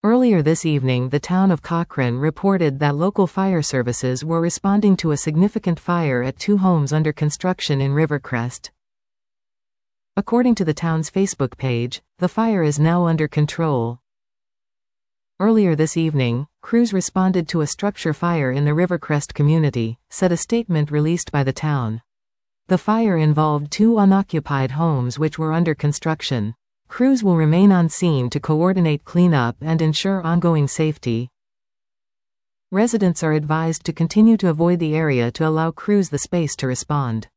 Earlier this evening, the town of Cochrane reported that local fire services were responding to a significant fire at 2 homes under construction in Rivercrest. According to the town's Facebook page, the fire is now under control. Earlier this evening, crews responded to a structure fire in the Rivercrest community, said a statement released by the town. The fire involved 2 unoccupied homes which were under construction. Crews will remain on scene to coordinate cleanup and ensure ongoing safety. Residents are advised to continue to avoid the area to allow crews the space to respond.